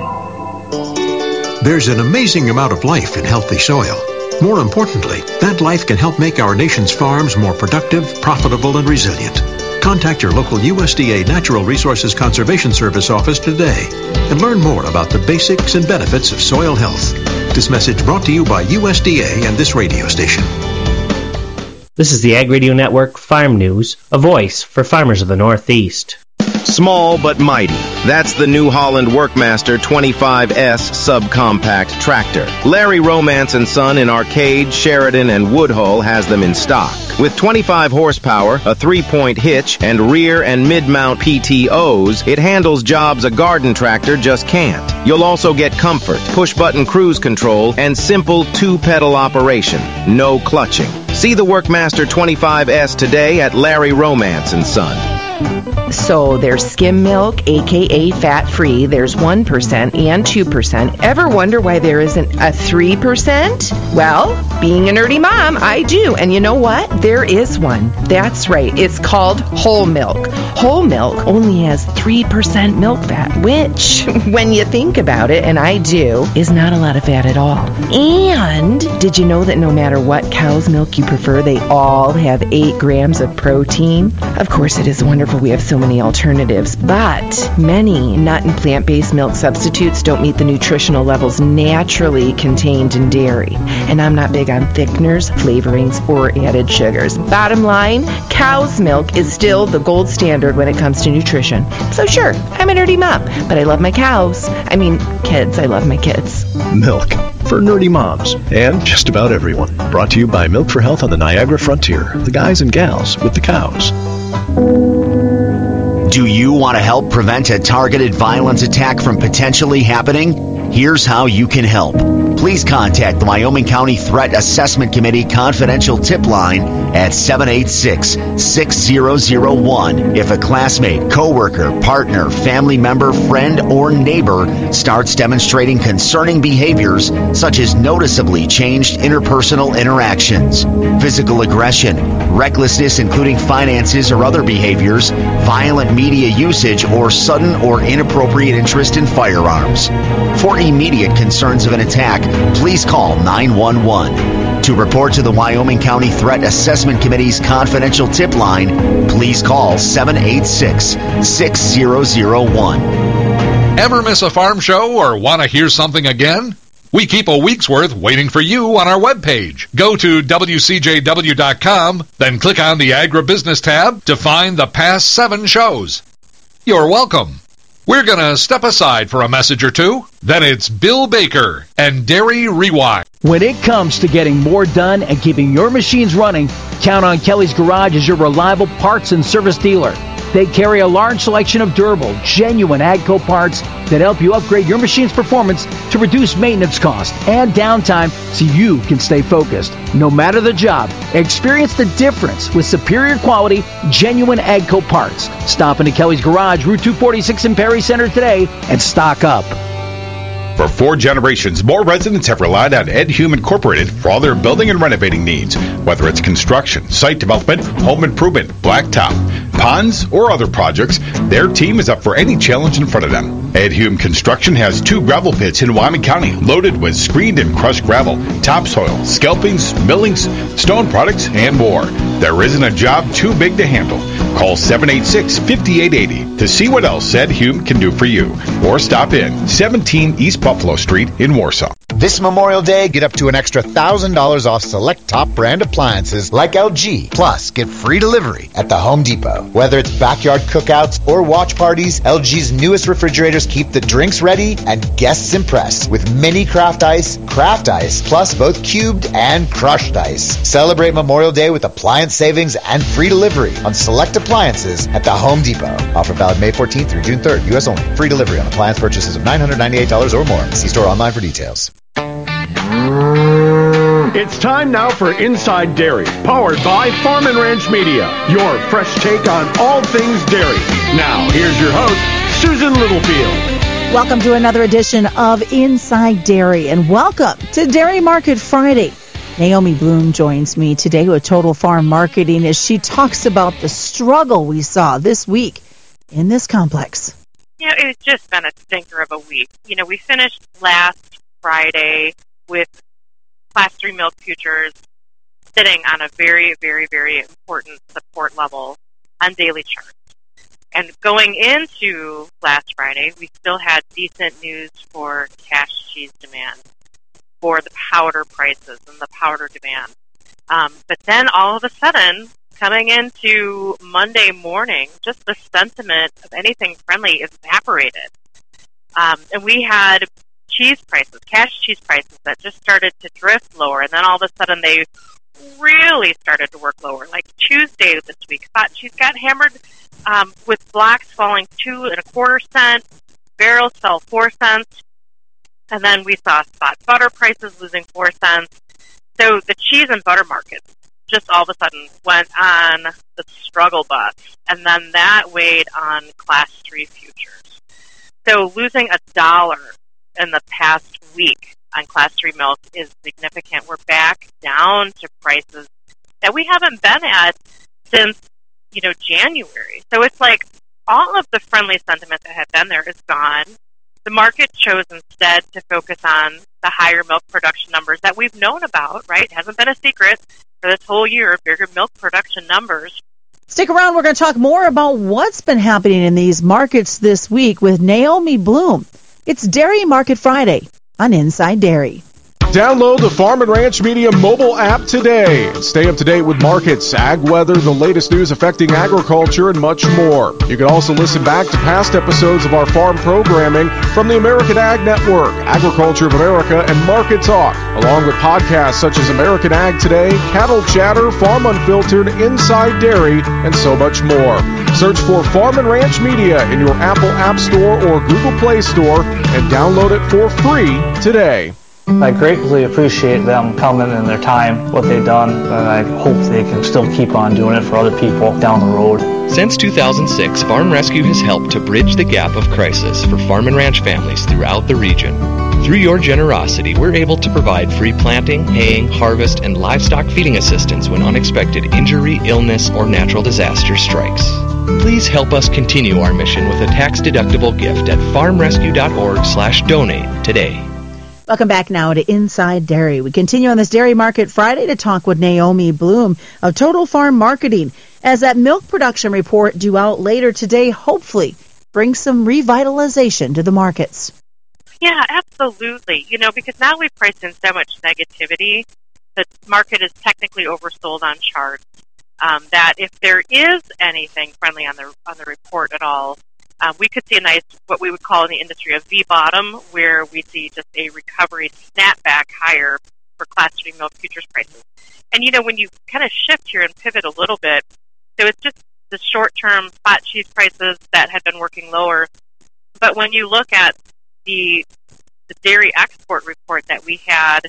There's an amazing amount of life in healthy soil. More importantly, that life can help make our nation's farms more productive, profitable, and resilient. Contact your local USDA Natural Resources Conservation Service office today and learn more about the basics and benefits of soil health. This message brought to you by USDA and this radio station. This is the Ag Radio Network Farm News, a voice for farmers of the Northeast. Small but mighty. That's the New Holland Workmaster 25S subcompact tractor. Larry Romance & Son in Arcade, Sheridan, and Woodhull has them in stock. With 25 horsepower, a 3-point hitch, and rear and mid-mount PTOs, it handles jobs a garden tractor just can't. You'll also get comfort, push-button cruise control, and simple 2-pedal operation. No clutching. See the Workmaster 25S today at Larry Romance & Son. So there's skim milk, aka fat-free. There's 1% and 2%. Ever wonder why there isn't a 3%? Well, being a nerdy mom, I do. And you know what? There is one. That's right. It's called whole milk. Whole milk only has 3% milk fat, which, when you think about it, and I do, is not a lot of fat at all. And did you know that no matter what cow's milk you prefer, they all have 8 grams of protein? Of course, it is wonderful we have so many alternatives, but many nut and plant-based milk substitutes don't meet the nutritional levels naturally contained in dairy. And I'm not big on thickeners, flavorings, or added sugars. Bottom line, cow's milk is still the gold standard when it comes to nutrition. So sure, I'm a nerdy mom, but I love my cows. I mean, kids. I love my kids. Milk for nerdy moms and just about everyone. Brought to you by Milk for Health on the Niagara Frontier. The guys and gals with the cows. Do you want to help prevent a targeted violence attack from potentially happening? Here's how you can help. Please contact the Wyoming County Threat Assessment Committee confidential tip line at 786-6001 if a classmate, coworker, partner, family member, friend, or neighbor starts demonstrating concerning behaviors such as noticeably changed interpersonal interactions, physical aggression, recklessness including finances or other behaviors, violent media usage, or sudden or inappropriate interest in firearms. For immediate concerns of an attack, please call 911. To report to the Wyoming County Threat Assessment Committee's confidential tip line, please call 786-6001. Ever miss a farm show or want to hear something again? We keep a week's worth waiting for you on our webpage. Go to WCJW.com, then click on the Agribusiness tab to find the past 7 shows. You're welcome. We're going to step aside for a message or two. Then it's Bill Baker and Dairy Rewind. When it comes to getting more done and keeping your machines running, count on Kelly's Garage as your reliable parts and service dealer. They carry a large selection of durable, genuine AGCO parts that help you upgrade your machine's performance to reduce maintenance costs and downtime so you can stay focused. No matter the job, experience the difference with superior quality, genuine AGCO parts. Stop into Kelly's Garage, Route 246 in Perry Center today and stock up. For 4 generations, more residents have relied on Ed Hume Incorporated for all their building and renovating needs, whether it's construction, site development, home improvement, blacktop, ponds, or other projects. Their team is up for any challenge in front of them. Ed Hume Construction has 2 gravel pits in Wyoming County loaded with screened and crushed gravel, topsoil, scalpings, millings, stone products, and more. There isn't a job too big to handle. Call 786-5880 to see what else Ed Hume can do for you. Or stop in 17 East Buffalo Street in Warsaw. This Memorial Day, get up to an extra $1,000 off select top brand appliances like LG. Plus, get free delivery at the Home Depot. Whether it's backyard cookouts or watch parties, LG's newest refrigerators keep the drinks ready and guests impressed with mini craft ice, plus both cubed and crushed ice. Celebrate Memorial Day with appliance savings and free delivery on select appliances at the Home Depot. Offer valid May 14th through June 3rd, U.S. only. Free delivery on appliance purchases of $998 or more. See store online for details. It's time now for Inside Dairy, powered by Farm and Ranch Media, your fresh take on all things dairy. Now, here's your host, Susan Littlefield. Welcome to another edition of Inside Dairy, and welcome to Dairy Market Friday. Naomi Bloom joins me today with Total Farm Marketing as she talks about the struggle we saw this week in this complex. It's just been a stinker of a week. We finished last Friday with Class 3 milk futures sitting on a very, very, very important support level on daily charts. And going into last Friday, we still had decent news for cash cheese demand, for the powder prices and the powder demand. But then all of a sudden, coming into Monday morning, just the sentiment of anything friendly evaporated. And we had cheese prices, cash cheese prices that just started to drift lower, and then all of a sudden they really started to work lower. Like Tuesday this week, spot cheese got hammered with blocks falling 2 1/4 cents, barrels fell 4 cents, and then we saw spot butter prices losing 4 cents. So the cheese and butter markets just all of a sudden went on the struggle bus, and then that weighed on Class 3 futures. So losing $1 in the past week on Class 3 milk is significant. We're back down to prices that we haven't been at since, January. So it's like all of the friendly sentiment that had been there is gone. The market chose instead to focus on the higher milk production numbers that we've known about, right? It hasn't been a secret for this whole year, bigger milk production numbers. Stick around. We're going to talk more about what's been happening in these markets this week with Naomi Bloom. It's Dairy Market Friday on Inside Dairy. Download the Farm and Ranch Media mobile app today and stay up to date with markets, ag weather, the latest news affecting agriculture, and much more. You can also listen back to past episodes of our farm programming from the American Ag Network, Agriculture of America, and Market Talk, along with podcasts such as American Ag Today, Cattle Chatter, Farm Unfiltered, Inside Dairy, and so much more. Search for Farm and Ranch Media in your Apple App Store or Google Play Store and download it for free today. I greatly appreciate them coming and their time, what they've done, and I hope they can still keep on doing it for other people down the road. Since 2006, Farm Rescue has helped to bridge the gap of crisis for farm and ranch families throughout the region. Through your generosity, we're able to provide free planting, haying, harvest, and livestock feeding assistance when unexpected injury, illness, or natural disaster strikes. Please help us continue our mission with a tax-deductible gift at farmrescue.org/donate today. Welcome back now to Inside Dairy. We continue on this Dairy Market Friday to talk with Naomi Bloom of Total Farm Marketing, as that milk production report due out later today hopefully brings some revitalization to the markets. Yeah, absolutely. Because now we've priced in so much negativity, the market is technically oversold on charts. That if there is anything friendly on the report at all, we could see a nice, what we would call in the industry, a V-bottom, where we see just a recovery snapback higher for Class 3 milk futures prices. And, when you kind of shift here and pivot a little bit, so it's just the short-term spot cheese prices that had been working lower. But when you look at the dairy export report that we had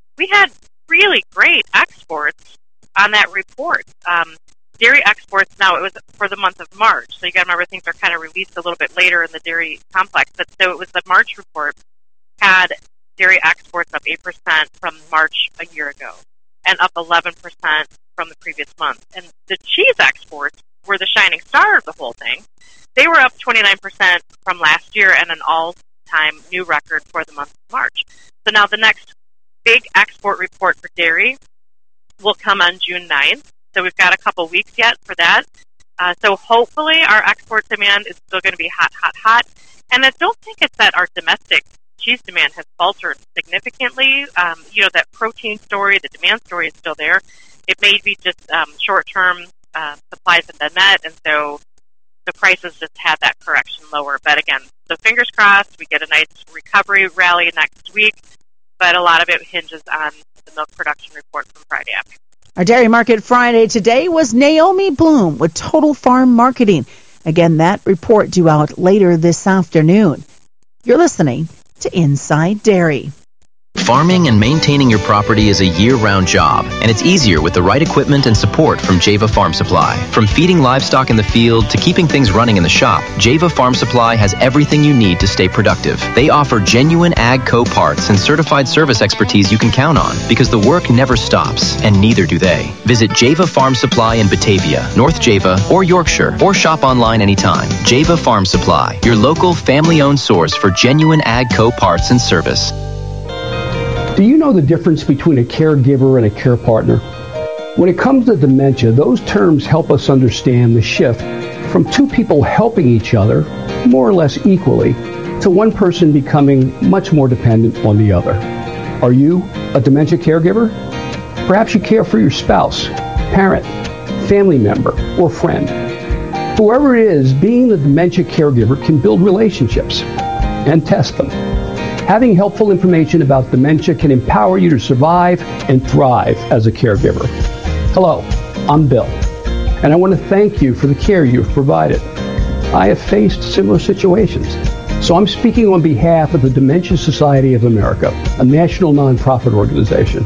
really great exports on that report. Dairy exports, now it was for the month of March, so you got to remember things are kind of released a little bit later in the dairy complex, but so it was the March report had dairy exports up 8% from March a year ago and up 11% from the previous month. And the cheese exports were the shining star of the whole thing. They were up 29% from last year and an all-time new record for the month of March. So now the next big export report for dairy will come on June 9th. So we've got a couple weeks yet for that. So hopefully our export demand is still going to be hot. And I don't think it's that our domestic cheese demand has faltered significantly. That protein story, the demand story is still there. It may be just short-term supplies have been met, and so the prices just had that correction lower. But again, so fingers crossed, we get a nice recovery rally next week, but a lot of it hinges on the milk production report from Friday afternoon. Our Dairy Market Friday today was Naomi Bloom with Total Farm Marketing. Again, that report due out later this afternoon. You're listening to Inside Dairy. Farming and maintaining your property is a year-round job, and it's easier with the right equipment and support from Java Farm Supply. From feeding livestock in the field to keeping things running in the shop, Java Farm Supply has everything you need to stay productive. They offer genuine AGCO parts and certified service expertise you can count on, because the work never stops, and neither do they. Visit Java Farm Supply in Batavia, North Java, or Yorkshire, or shop online anytime. Java Farm Supply, your local family-owned source for genuine AGCO parts and service. Do you know the difference between a caregiver and a care partner? When it comes to dementia, those terms help us understand the shift from two people helping each other, more or less equally, to one person becoming much more dependent on the other. Are you a dementia caregiver? Perhaps you care for your spouse, parent, family member, or friend. Whoever it is, being the dementia caregiver can build relationships and test them. Having helpful information about dementia can empower you to survive and thrive as a caregiver. Hello, I'm Bill, and I want to thank you for the care you've provided. I have faced similar situations, so I'm speaking on behalf of the Dementia Society of America, a national nonprofit organization.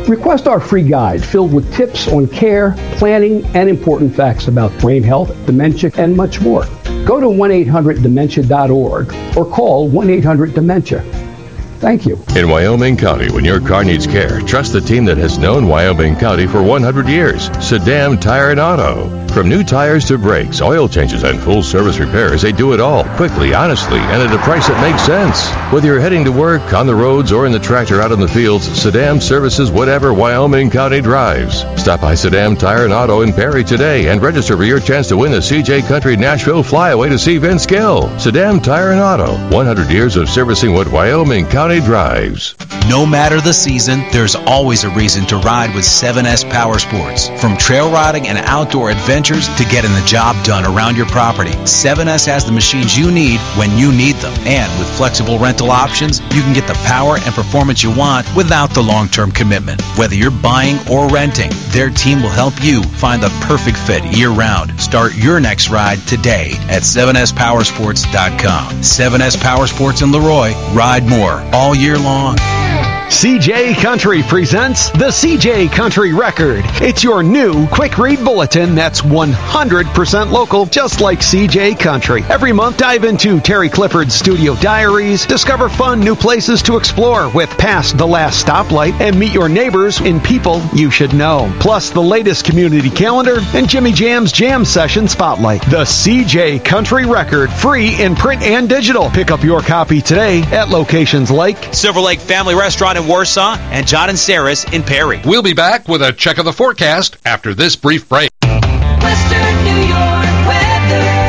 Request our free guide filled with tips on care, planning, and important facts about brain health, dementia, and much more. Go to 1-800-DEMENTIA.org or call 1-800-DEMENTIA. Thank you. In Wyoming County, when your car needs care, trust the team that has known Wyoming County for 100 years, Saddam Tire and Auto. From new tires to brakes, oil changes, and full service repairs, they do it all quickly, honestly, and at a price that makes sense. Whether you're heading to work, on the roads, or in the tractor out in the fields, Saddam services whatever Wyoming County drives. Stop by Saddam Tire and Auto in Perry today and register for your chance to win the CJ Country Nashville Flyaway to see Vince Gill. Saddam Tire and Auto, 100 years of servicing what Wyoming County drives. No matter the season, there's always a reason to ride with 7S Power Sports. From trail riding and outdoor adventures to getting the job done around your property, 7S has the machines you need when you need them. And with flexible rental options, you can get the power and performance you want without the long-term commitment. Whether you're buying or renting, their team will help you find the perfect fit year-round. Start your next ride today at 7spowersports.com. 7S Power Sports in Leroy. Ride more all year long. CJ Country presents the CJ Country Record. It's your new quick read bulletin that's 100% local, just like CJ Country. Every month, dive into Terry Clifford's studio diaries, discover fun new places to explore with Past the Last Stoplight, and meet your neighbors in people you should know. Plus, the latest community calendar and Jimmy Jam's Jam Session Spotlight. The CJ Country Record, free in print and digital. Pick up your copy today at locations like Silver Lake Family Restaurant in Warsaw and John and Sarah's in Perry. We'll be back with a check of the forecast after this brief break. Western New York weather.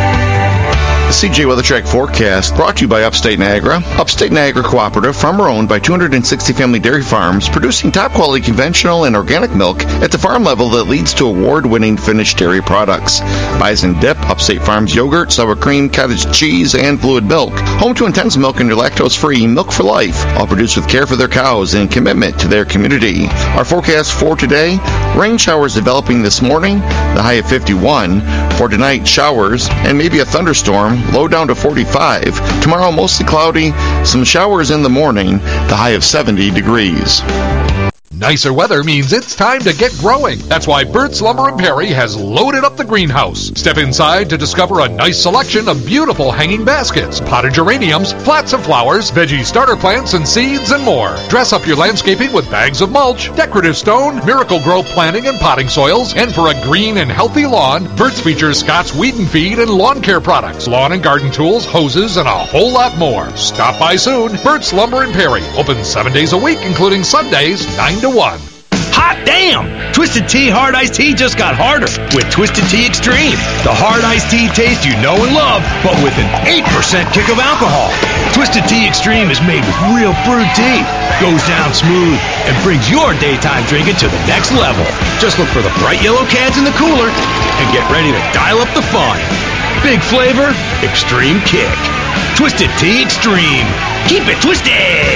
CJ Weather Track forecast brought to you by Upstate Niagara. Upstate Niagara Cooperative, farmer-owned by 260 family dairy farms, producing top-quality conventional and organic milk at the farm level that leads to award-winning finished dairy products. Bison Dip, Upstate Farms yogurt, sour cream, cottage cheese, and fluid milk. Home to Intense Milk and your lactose-free Milk for Life, all produced with care for their cows and commitment to their community. Our forecast for today, rain showers developing this morning, the high of 51. For tonight, showers and maybe a thunderstorm, low down to 45. Tomorrow, mostly cloudy, some showers in the morning, the high of 70 degrees. Nicer weather means it's time to get growing. That's why Burt's Lumber and Perry has loaded up the greenhouse. Step inside to discover a nice selection of beautiful hanging baskets, potted geraniums, flats of flowers, veggie starter plants and seeds, and more. Dress up your landscaping with bags of mulch, decorative stone, Miracle-Gro planting and potting soils, and for a green and healthy lawn, Burt's features Scott's Weed and Feed and lawn care products, lawn and garden tools, hoses, and a whole lot more. Stop by soon. Burt's Lumber and Perry, open 7 days a week, including Sundays, 9 to 1. Hot damn! Twisted Tea Hard Iced Tea just got harder with Twisted Tea Extreme. The hard iced tea taste you know and love, but with an 8% kick of alcohol. Twisted Tea Extreme is made with real brewed tea, goes down smooth, and brings your daytime drinking to the next level. Just look for the bright yellow cans in the cooler and get ready to dial up the fun. Big flavor, extreme kick. Twisted Tea Extreme. Keep it twisted!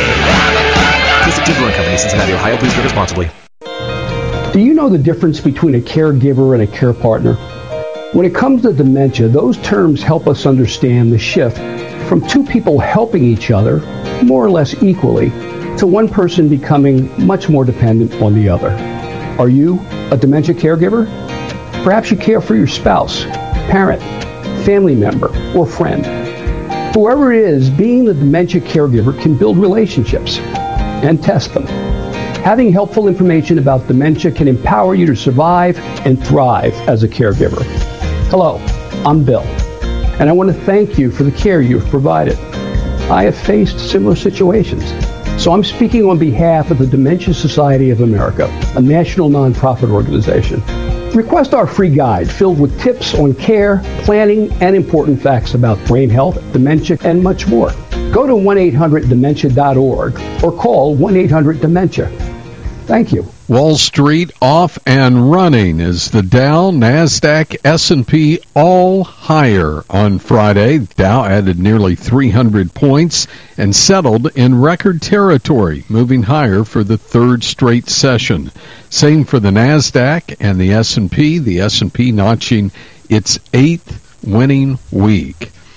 Twisted Tea Brewing Company, Cincinnati, Ohio. Please drink responsibly. Do you know the difference between a caregiver and a care partner? When it comes to dementia, those terms help us understand the shift from two people helping each other, more or less equally, to one person becoming much more dependent on the other. Are you a dementia caregiver? Perhaps you care for your spouse, parent, family member, or friend. Whoever it is, being the dementia caregiver can build relationships and test them. Having helpful information about dementia can empower you to survive and thrive as a caregiver. Hello, I'm Bill, and I want to thank you for the care you've provided. I have faced similar situations, so I'm speaking on behalf of the Dementia Society of America, a national nonprofit organization. Request our free guide filled with tips on care, planning, and important facts about brain health, dementia, and much more. Go to 1-800-DEMENTIA.org or call 1-800-DEMENTIA. Thank you. Wall Street off and running as the Dow, NASDAQ, S&P all higher on Friday. Dow added nearly 300 points and settled in record territory, moving higher for the third straight session. Same for the NASDAQ and the S&P. The S&P notching its 8th winning week.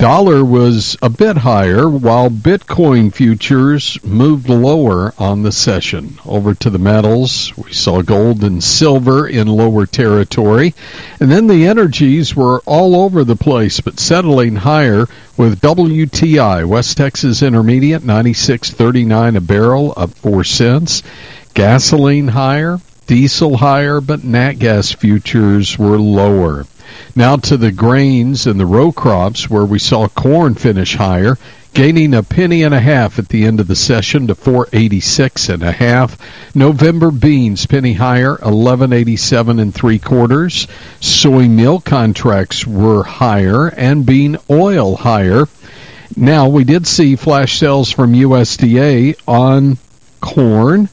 Dollar was a bit higher, while Bitcoin futures moved lower on the session. Over to the metals, we saw gold and silver in lower territory. And then the energies were all over the place, but settling higher with WTI, West Texas Intermediate, 96.39 a barrel, up 4 cents. Gasoline higher, diesel higher, but nat gas futures were lower. Now to the grains and the row crops, where we saw corn finish higher, gaining a penny and a half at the end of the session to 4.86.5. November beans penny higher, 11.87 3/4. Soy meal contracts were higher, and bean oil higher. Now we did see flash sales from USDA on corn.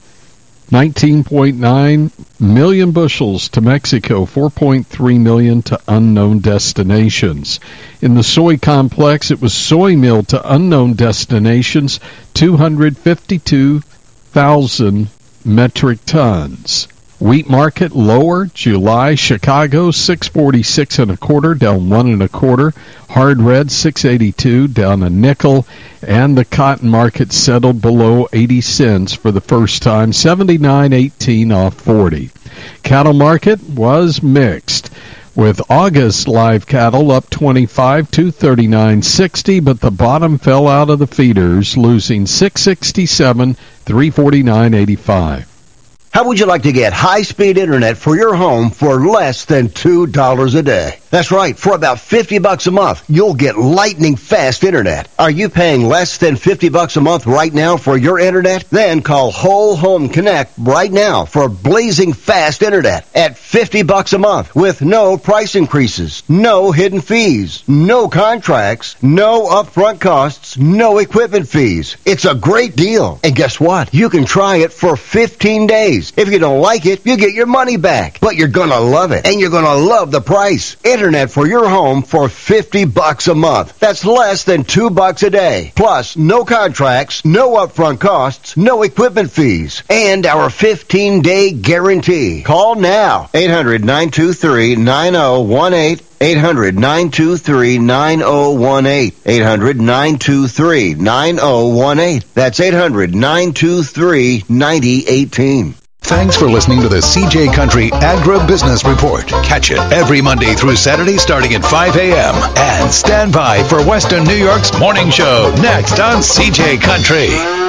19.9 million bushels to Mexico, 4.3 million to unknown destinations. In the soy complex, it was soy meal to unknown destinations, 252,000 metric tons. Wheat market lower, July, Chicago, 646 1/4, down 1 1/4. Hard red, 682, down a nickel. And the cotton market settled below 80 cents for the first time, 79.18 off 40. Cattle market was mixed, with August live cattle up 25, 239.60, but the bottom fell out of the feeders, losing 667, 349.85. How would you like to get high-speed internet for your home for less than $2 a day? That's right. For about $50 a month, you'll get lightning-fast internet. Are you paying less than $50 a month right now for your internet? Then call Whole Home Connect right now for blazing fast internet at $50 a month with no price increases, no hidden fees, no contracts, no upfront costs, no equipment fees. It's a great deal. And guess what? You can try it for 15 days. If you don't like it, you get your money back. But you're going to love it, and you're going to love the price. Internet for your home for $50 a month. That's less than $2 a day. Plus, no contracts, no upfront costs, no equipment fees, and our 15-day guarantee. Call now. 800-923-9018. 800-923-9018. 800-923-9018. That's 800-923-9018. Thanks for listening to the CJ Country Agribusiness Report. Catch it every Monday through Saturday starting at 5 a.m. And stand by for Western New York's morning show next on CJ Country.